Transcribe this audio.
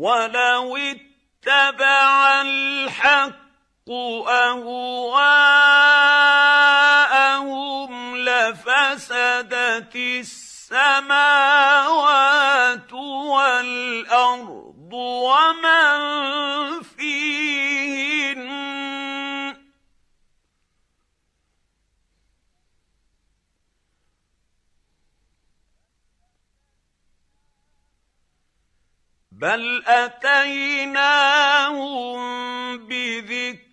وَلَوِ اتَّبَعَ الْحَقُّ أَهْوَاءَهُمْ لَفَسَدَتِ السَّمَاوَاتُ وَالْأَرْضُ وَمَن فِيهِنَّ ۚ بَلْ أَتَيْنَاهُم بِذِكْرِهِمْ